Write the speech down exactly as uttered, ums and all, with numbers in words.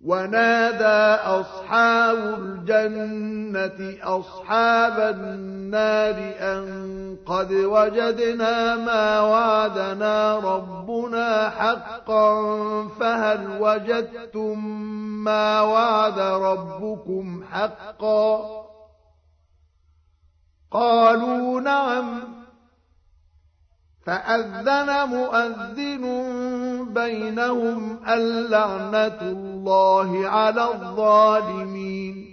ونادى أصحاب الجنة أصحاب النار أن قد وجدنا ما وعدنا ربنا حقا فهل وجدتم ما وعد ربكم حقا قالوا نعم فأذن مؤذن بينهم اللعنة الله على الظالمين